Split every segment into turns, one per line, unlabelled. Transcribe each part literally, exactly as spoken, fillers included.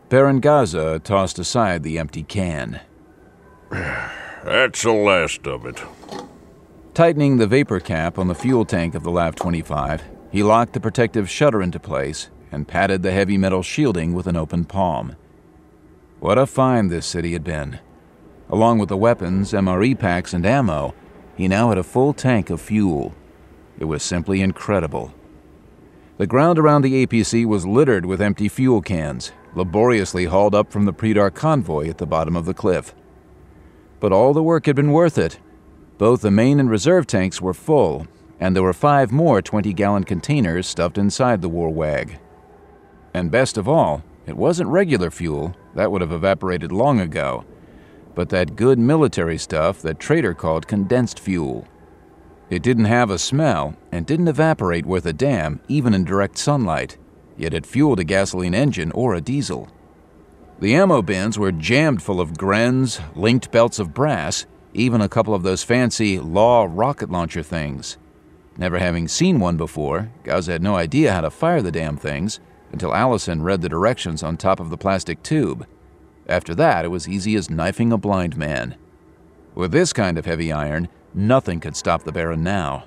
Baron Gaza tossed aside the empty can.
That's the last of it.
Tightening the vapor cap on the fuel tank of the Lav twenty-five, he locked the protective shutter into place and patted the heavy metal shielding with an open palm. What a find this city had been. Along with the weapons, M R E packs, and ammo, he now had a full tank of fuel. It was simply incredible. The ground around the A P C was littered with empty fuel cans, laboriously hauled up from the Predark convoy at the bottom of the cliff. But all the work had been worth it. Both the main and reserve tanks were full, and there were five more twenty-gallon containers stuffed inside the Warwag. And best of all, it wasn't regular fuel, that would have evaporated long ago, but that good military stuff that Trader called condensed fuel. It didn't have a smell and didn't evaporate worth a damn, even in direct sunlight, yet it fueled a gasoline engine or a diesel. The ammo bins were jammed full of Grens, linked belts of brass, even a couple of those fancy Law rocket launcher things. Never having seen one before, Gaza had no idea how to fire the damn things until Allison read the directions on top of the plastic tube. After that, it was easy as knifing a blind man. With this kind of heavy iron, nothing could stop the Baron now.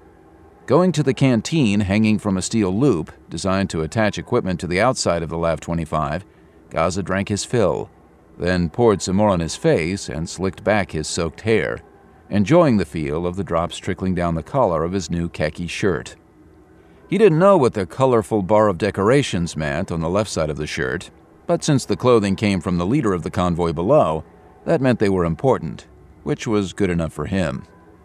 Going to the canteen hanging from a steel loop designed to attach equipment to the outside of the Lav twenty-five, Gaza drank his fill, then poured some more on his face and slicked back his soaked hair, enjoying the feel of the drops trickling down the collar of his new khaki shirt. He didn't know what the colorful bar of decorations meant on the left side of the shirt, but since the clothing came from the leader of the convoy below, that meant they were important, which was good enough for him.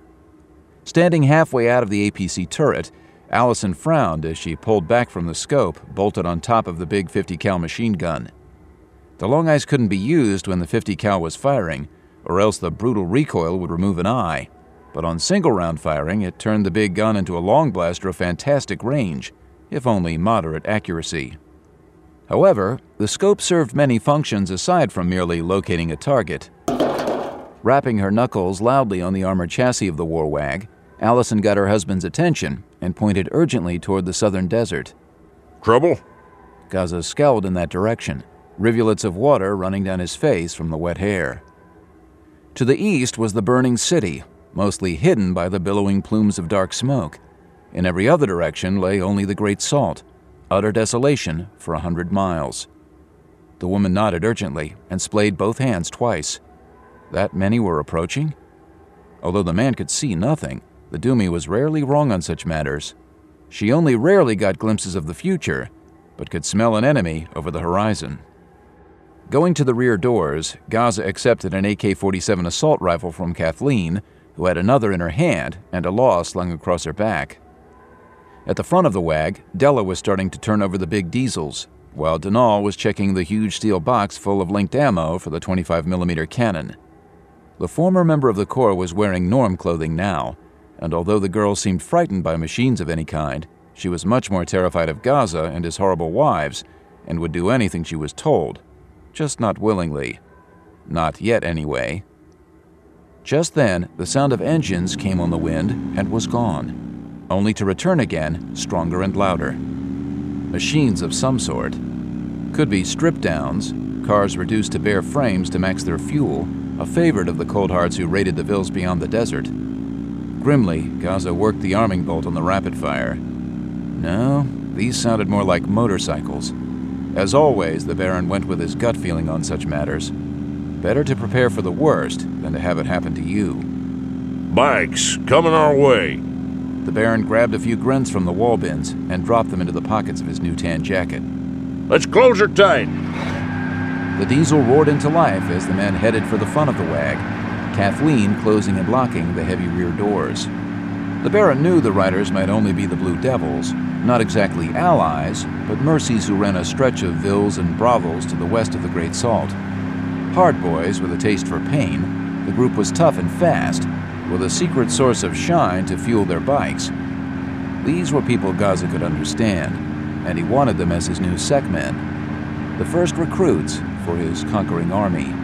Standing halfway out of the A P C turret, Allison frowned as she pulled back from the scope bolted on top of the big fifty cal machine gun. The long eyes couldn't be used when the fifty cal was firing, or else the brutal recoil would remove an eye. But on single-round firing, it turned the big gun into a long blaster of fantastic range, if only moderate accuracy. However, the scope served many functions aside from merely locating a target. Rapping her knuckles loudly on the armored chassis of the Warwag, Allison got her husband's attention and pointed urgently toward the southern desert.
Trouble?
Gaza scowled in that direction, rivulets of water running down his face from the wet hair. To the east was the burning city, mostly hidden by the billowing plumes of dark smoke. In every other direction lay only the Great Salt, utter desolation for a hundred miles. The woman nodded urgently and splayed both hands twice. That many were approaching? Although the man could see nothing, the Doomy was rarely wrong on such matters. She only rarely got glimpses of the future, but could smell an enemy over the horizon. Going to the rear doors, Gaza accepted an A K forty-seven assault rifle from Kathleen, who had another in her hand and a law slung across her back. At the front of the wag, Della was starting to turn over the big diesels, while Denal was checking the huge steel box full of linked ammo for the twenty-five millimeter cannon. The former member of the Corps was wearing Norm clothing now, and although the girl seemed frightened by machines of any kind, she was much more terrified of Gaza and his horrible wives, and would do anything she was told, just not willingly. Not yet, anyway. Just then, the sound of engines came on the wind and was gone, only to return again, stronger and louder. Machines of some sort. Could be strip-downs, cars reduced to bare frames to max their fuel, a favorite of the Coldhearts who raided the Vills beyond the desert. Grimly, Gaza worked the arming bolt on the rapid fire. No, these sounded more like motorcycles. As always, the Baron went with his gut feeling on such matters. Better to prepare for the worst than to have it happen to you.
Bikes, coming our way.
The Baron grabbed a few grins from the wall bins and dropped them into the pockets of his new tan jacket.
Let's close her tight.
The diesel roared into life as the men headed for the front of the wag, Kathleen closing and locking the heavy rear doors. The Baron knew the riders might only be the Blue Devils, not exactly allies, but mercies who ran a stretch of vills and brothels to the west of the Great Salt. Hard boys with a taste for pain, the group was tough and fast, with a secret source of shine to fuel their bikes. These were people Gaza could understand, and he wanted them as his new SecMen, the first recruits for his conquering army.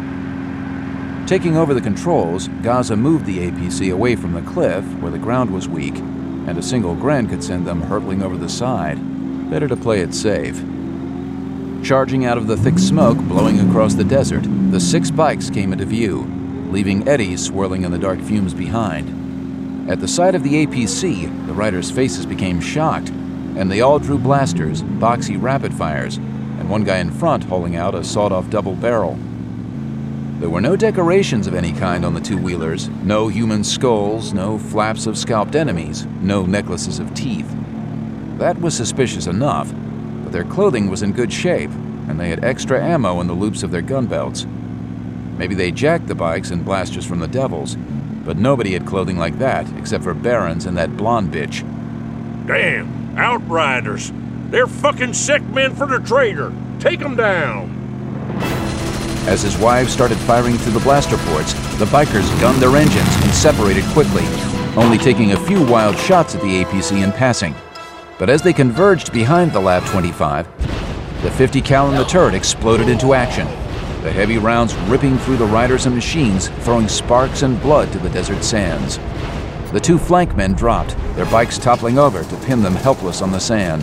Taking over the controls, Gaza moved the A P C away from the cliff where the ground was weak, and a single Gren could send them hurtling over the side. Better to play it safe. Charging out of the thick smoke blowing across the desert, the six bikes came into view, leaving eddies swirling in the dark fumes behind. At the sight of the A P C, the riders' faces became shocked, and they all drew blasters, boxy rapid fires, and one guy in front holding out a sawed-off double barrel. There were no decorations of any kind on the two-wheelers, no human skulls, no flaps of scalped enemies, no necklaces of teeth. That was suspicious enough, but their clothing was in good shape, and they had extra ammo in the loops of their gun belts. Maybe they jacked the bikes and blasters from the Devils, but nobody had clothing like that except for Barons and that blonde bitch.
Damn, Outriders! They're fucking sick men for the traitor! Take them down!
As his wives started firing through the blaster ports, the bikers gunned their engines and separated quickly, only taking a few wild shots at the A P C in passing. But as they converged behind the Lav twenty-five, the fifty cal in the turret exploded into action, the heavy rounds ripping through the riders and machines, throwing sparks and blood to the desert sands. The two flank men dropped, their bikes toppling over to pin them helpless on the sand.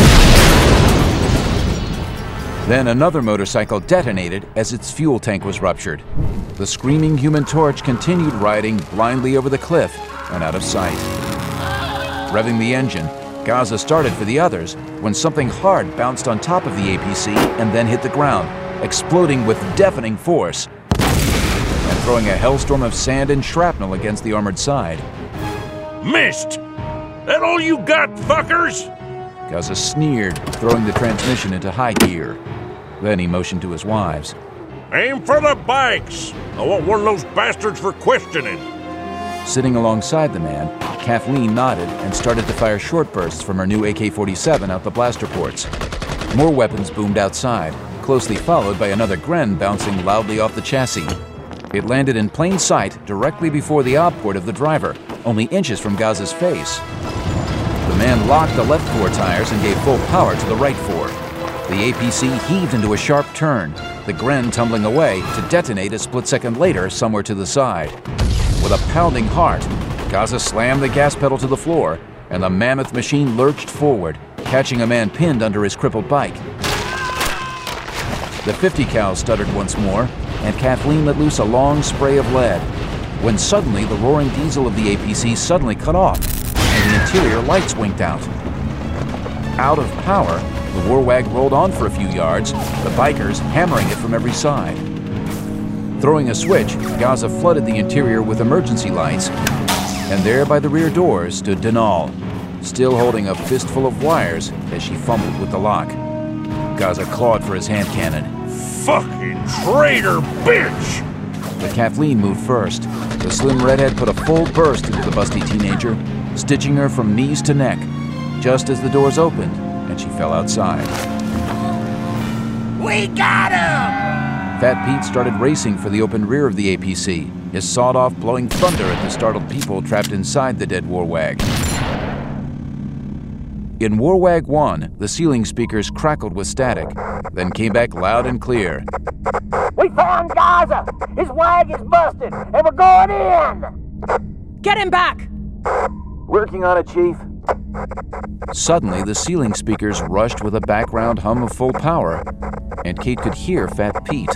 Then another motorcycle detonated as its fuel tank was ruptured. The screaming Human Torch continued riding blindly over the cliff and out of sight. Revving the engine, Gaza started for the others when something hard bounced on top of the A P C and then hit the ground, exploding with deafening force and throwing a hellstorm of sand and shrapnel against the armored side.
Missed! That all you got, fuckers?
Gaza sneered, throwing the transmission into high gear. Then he motioned to his wives.
Aim for the bikes! I want one of those bastards for questioning.
Sitting alongside the man, Kathleen nodded and started to fire short bursts from her new A K forty-seven out the blaster ports. More weapons boomed outside, closely followed by another Gren bouncing loudly off the chassis. It landed in plain sight directly before the ob port of the driver, only inches from Gaza's face. The man locked the left four tires and gave full power to the right four. The A P C heaved into a sharp turn, the Gren tumbling away to detonate a split second later somewhere to the side. With a pounding heart, Gaza slammed the gas pedal to the floor, and the mammoth machine lurched forward, catching a man pinned under his crippled bike. The fifty cal stuttered once more, and Kathleen let loose a long spray of lead, when suddenly the roaring diesel of the A P C suddenly cut off, and the interior lights winked out. Out of power, the Warwag rolled on for a few yards, the bikers hammering it from every side. Throwing a switch, Gaza flooded the interior with emergency lights, and there by the rear doors stood Denal, still holding a fistful of wires as she fumbled with the lock. Gaza clawed for his hand cannon.
Fucking traitor bitch!
But Kathleen moved first. The slim redhead put a full burst into the busty teenager, stitching her from knees to neck, just as the doors opened and she fell outside.
We got him!
Fat Pete started racing for the open rear of the A P C, his sawed-off blowing thunder at the startled people trapped inside the dead Warwag. In Warwag one, the ceiling speakers crackled with static, then came back loud and clear.
We found Gaza! His wag is busted, and we're going in!
Get him back!
Working on it, Chief.
Suddenly, the ceiling speakers rushed with a background hum of full power, and Kate could hear Fat Pete.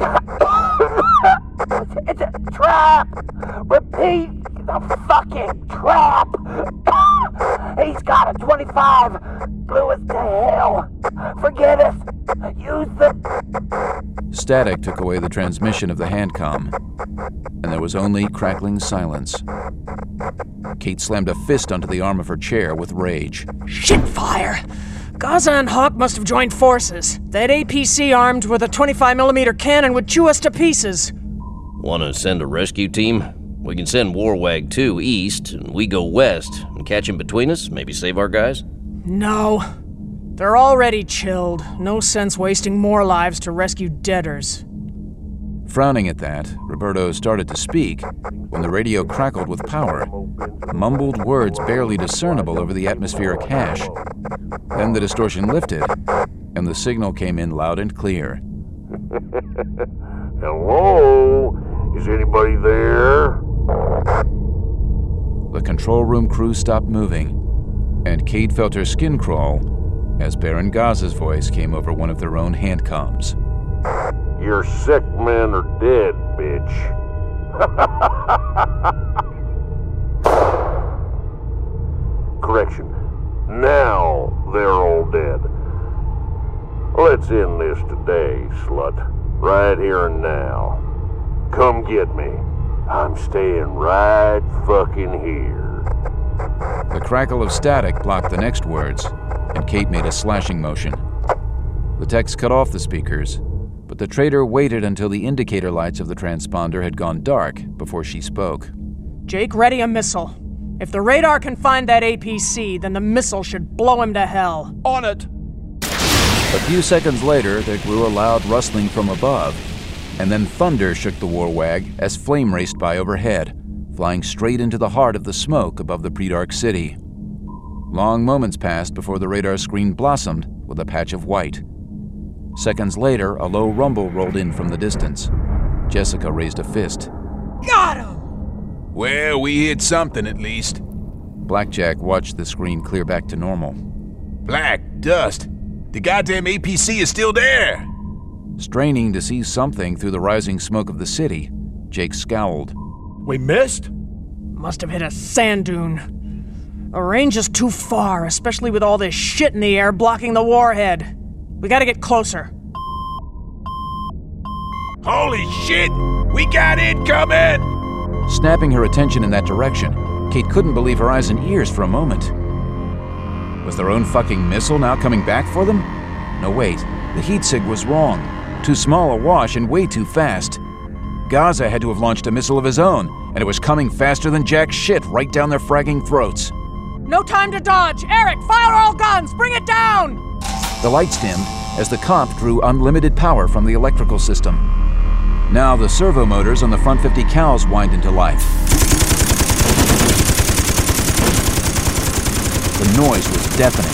It's a trap! Repeat, the fucking trap! He's got a twenty-five! Blew us to hell! Forgive us! Use the...
Static took away the transmission of the handcom, and there was only crackling silence. Kate slammed a fist onto the arm of her chair with rage.
Shit fire! Gaza and Hawk must have joined forces. That A P C armed with a twenty-five millimeter cannon would chew us to pieces.
Want to send a rescue team? We can send Warwag two east, and we go west, and catch him between us, maybe save our guys?
No. They're already chilled. No sense wasting more lives to rescue deaders.
Frowning at that, Roberto started to speak when the radio crackled with power, mumbled words barely discernible over the atmospheric hash. Then the distortion lifted, and the signal came in loud and clear.
Hello? Is anybody there?
The control room crew stopped moving, and Kate felt her skin crawl as Baron Gaza's voice came over one of their own hand comms.
Your sick men are dead, bitch. Correction. Now they're all dead. Let's end this today, slut. Right here and now. Come get me. I'm staying right fucking here.
The crackle of static blocked the next words, and Kate made a slashing motion. The text cut off the speakers, but the traitor waited until the indicator lights of the transponder had gone dark before she spoke.
Jake, ready a missile. If the radar can find that A P C, then the missile should blow him to hell.
On it!
A few seconds later, there grew a loud rustling from above, and then thunder shook the Warwag as flame raced by overhead, flying straight into the heart of the smoke above the pre-dark city. Long moments passed before the radar screen blossomed with a patch of white. Seconds later, a low rumble rolled in from the distance. Jessica raised a fist.
Got him!
Well, we hit something at least.
Blackjack watched the screen clear back to normal.
Black dust. The goddamn A P C is still there.
Straining to see something through the rising smoke of the city, Jake scowled.
We missed?
Must have hit a sand dune. A range is too far, especially with all this shit in the air blocking the warhead. We gotta get closer.
Holy shit! We got it coming!
Snapping her attention in that direction, Kate couldn't believe her eyes and ears for a moment. Was their own fucking missile now coming back for them? No, wait. The heat sig was wrong. Too small a wash and way too fast. Gaza had to have launched a missile of his own, and it was coming faster than jack shit right down their fragging throats.
No time to dodge! Eric, fire all guns! Bring it down!
The lights dimmed as the comp drew unlimited power from the electrical system. Now the servo motors on the front fifty cals whined into life. The noise was deafening.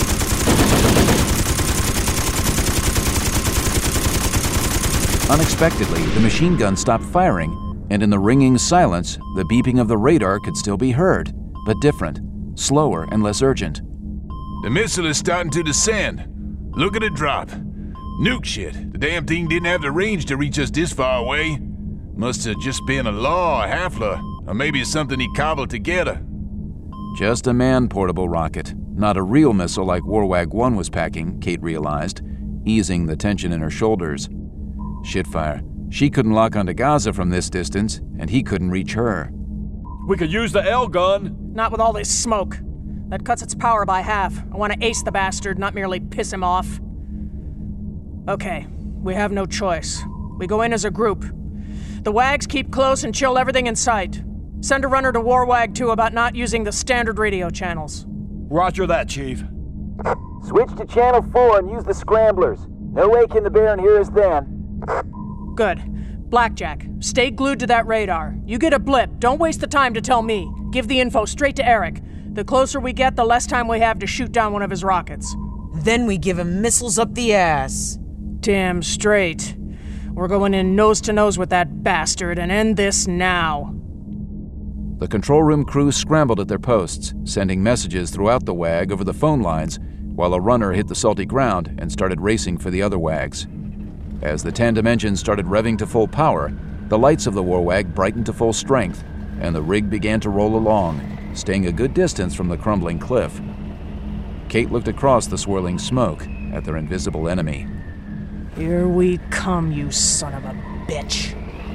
Unexpectedly, the machine gun stopped firing, and in the ringing silence, the beeping of the radar could still be heard, but different, slower and less urgent.
The missile is starting to descend. Look at it drop. Nuke shit. The damn thing didn't have the range to reach us this far away. Must have just been a law, a Hafler, or maybe something he cobbled together.
Just a man-portable rocket, not a real missile like Warwag one was packing, Kate realized, easing the tension in her shoulders. Shitfire. She couldn't lock onto Gaza from this distance, and he couldn't reach her.
We could use the L gun.
Not with all this smoke. That cuts its power by half. I want to ace the bastard, not merely piss him off. Okay, we have no choice. We go in as a group. The Wags keep close and chill everything in sight. Send a runner to Warwag two about not using the standard radio channels.
Roger that, Chief.
Switch to channel four and use the scramblers. No way can the Baron hear us then.
Good. Blackjack, stay glued to that radar. You get a blip, don't waste the time to tell me. Give the info straight to Eric. The closer we get, the less time we have to shoot down one of his rockets.
Then we give him missiles up the ass.
Damn straight. We're going in nose to nose with that bastard and end this now.
The control room crew scrambled at their posts, sending messages throughout the Wag over the phone lines, while a runner hit the salty ground and started racing for the other Wags. As the tandem engines started revving to full power, the lights of the Warwag brightened to full strength, and the rig began to roll along, staying a good distance from the crumbling cliff. Kate looked across the swirling smoke at their invisible enemy.
Here we come, you son of a bitch.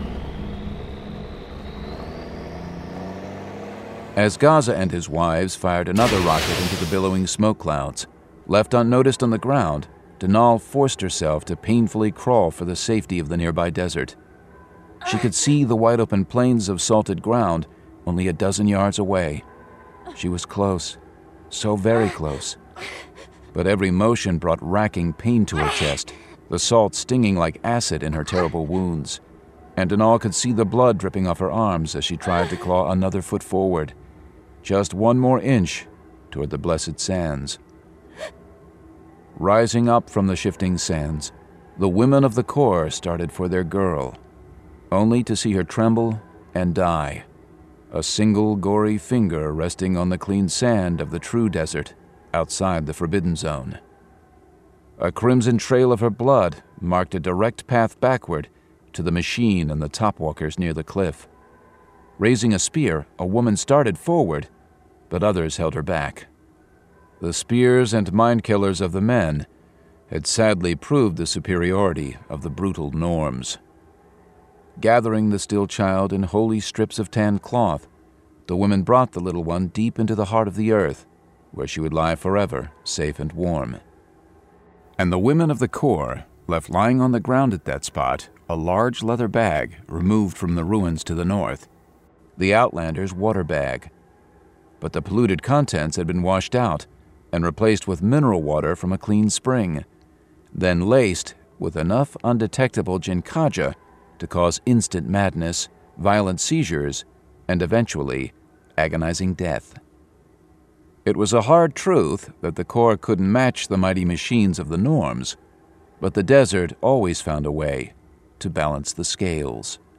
As Gaza and his wives fired another rocket into the billowing smoke clouds, left unnoticed on the ground, Denal forced herself to painfully crawl for the safety of the nearby desert. She could see the wide-open plains of salted ground only a dozen yards away. She was close, so very close. But every motion brought racking pain to her chest, the salt stinging like acid in her terrible wounds. And Denal could see the blood dripping off her arms as she tried to claw another foot forward. Just one more inch toward the blessed sands. Rising up from the shifting sands, the women of the Corps started for their girl, only to see her tremble and die, a single gory finger resting on the clean sand of the true desert outside the Forbidden Zone. A crimson trail of her blood marked a direct path backward to the machine and the topwalkers near the cliff. Raising a spear, a woman started forward, but others held her back. The spears and mind-killers of the men had sadly proved the superiority of the brutal norms. Gathering the still child in holy strips of tanned cloth, the women brought the little one deep into the heart of the earth, where she would lie forever, safe and warm. And the women of the Corps left lying on the ground at that spot a large leather bag removed from the ruins to the north, the Outlander's water bag. But the polluted contents had been washed out and replaced with mineral water from a clean spring, then laced with enough undetectable jinkaja to cause instant madness, violent seizures, and eventually agonizing death. It was a hard truth that the Corps couldn't match the mighty machines of the norms, but the desert always found a way to balance the scales.